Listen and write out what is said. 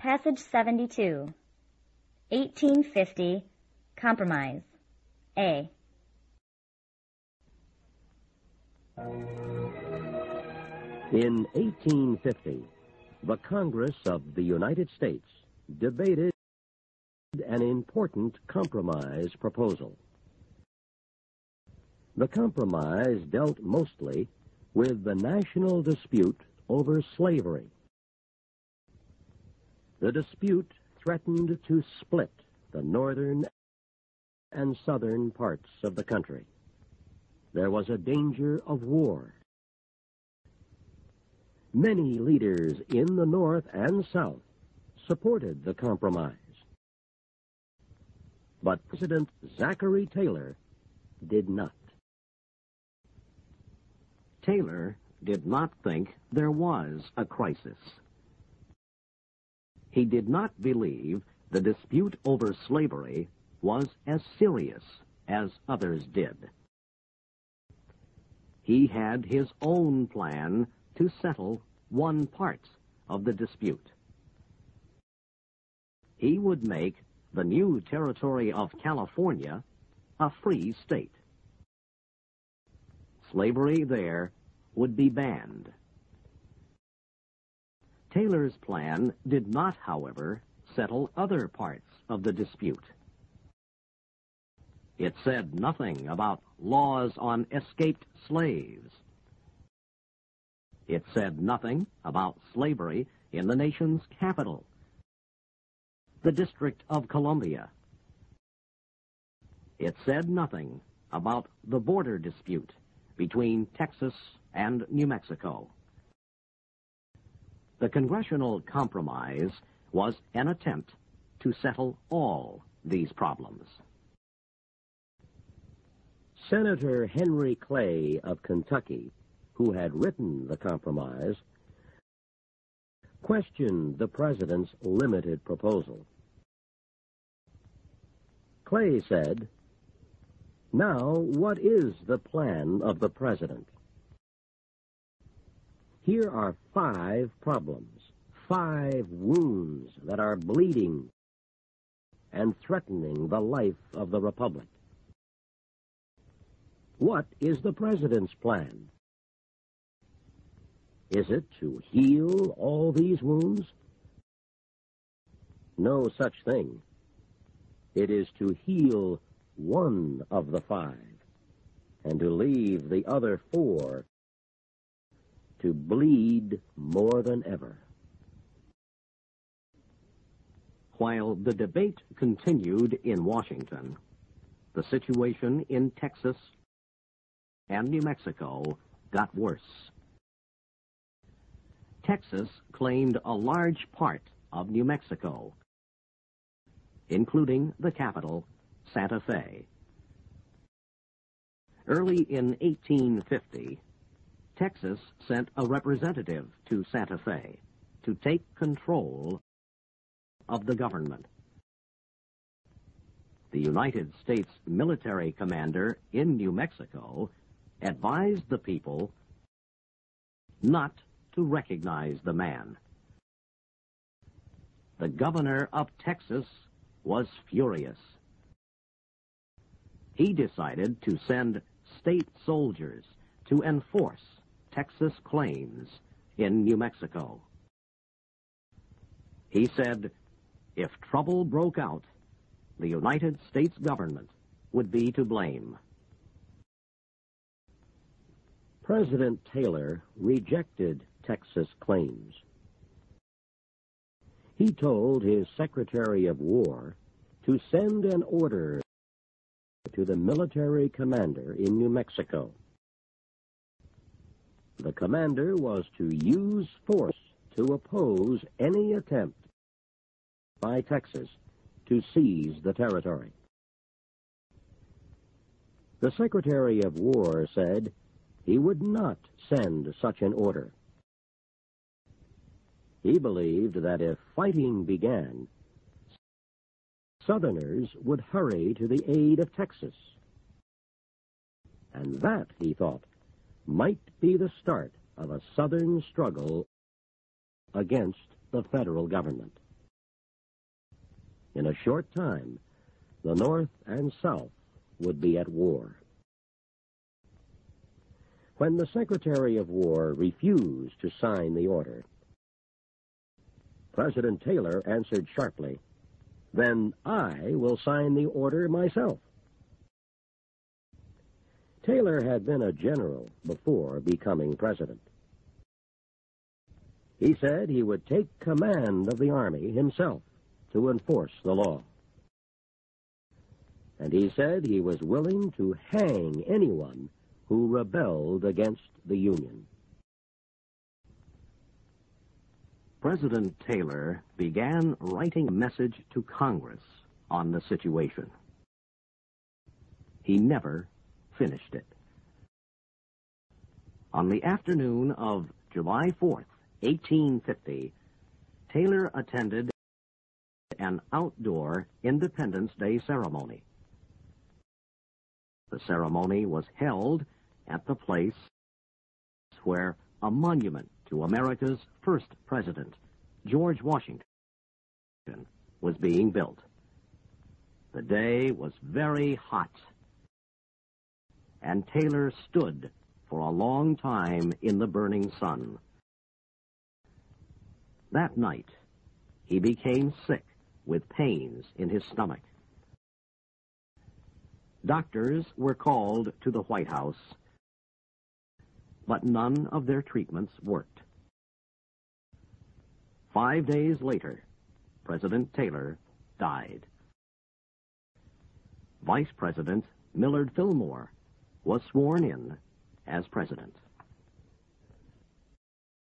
Passage 72. 1850. Compromise. A. In 1850, the Congress of the United States debated an important compromise proposal. The compromise dealt mostly with the national dispute over slavery. The dispute threatened to split the northern and southern parts of the country. There was a danger of war. Many leaders in the North and South supported the compromise. But President Zachary Taylor did not. Taylor did not think there was a crisis. He did not believe the dispute over slavery was as serious as others did. He had his own plan to settle one part of the dispute. He would make the new territory of California a free state. Slavery there would be banned. Taylor's plan did not, however, settle other parts of the dispute. It said nothing about laws on escaped slaves. It said nothing about slavery in the nation's capital, the District of Columbia. It said nothing about the border dispute between Texas and New Mexico. The Congressional Compromise was an attempt to settle all these problems. Senator Henry Clay of Kentucky, who had written the compromise, questioned the president's limited proposal. Clay said, "Now, what is the plan of the president? Here are 5 problems, 5 wounds that are bleeding and threatening the life of the republic. What is the president's plan? Is it to heal all these wounds? No such thing. It is to heal one of the 5 and to leave the other 4 to bleed more than ever." While the debate continued in Washington, the situation in Texas and New Mexico got worse. Texas claimed a large part of New Mexico, including the capital, Santa Fe. Early in 1850, Texas sent a representative to Santa Fe to take control of the government. The United States military commander in New Mexico advised the people not to recognize the man. The governor of Texas was furious. He decided to send state soldiers to enforce Texas claims in New Mexico. He said, if trouble broke out, the United States government would be to blame. President Taylor rejected Texas claims. He told his Secretary of War to send an order to the military commander in New Mexico. The commander was to use force to oppose any attempt by Texas to seize the territory. The Secretary of War said he would not send such an order. He believed that if fighting began, Southerners would hurry to the aid of Texas. And that, he thought, might be the start of a Southern struggle against the federal government. In a short time, the North and South would be at war. When the Secretary of War refused to sign the order, President Taylor answered sharply, "Then I will sign the order myself." Taylor had been a general before becoming president. He said he would take command of the Army himself to enforce the law. And he said he was willing to hang anyone who rebelled against the Union. President Taylor began writing a message to Congress on the situation. He never finished it. On the afternoon of July 4th, 1850, Taylor attended an outdoor Independence Day ceremony. The ceremony was held at the place where a monument to America's first president, George Washington, was being built. The day was very hot, and Taylor stood for a long time in the burning sun. That night, he became sick with pains in his stomach. Doctors were called to the White House, but none of their treatments worked. 5 days later, President Taylor died. Vice President Millard Fillmore was sworn in as president.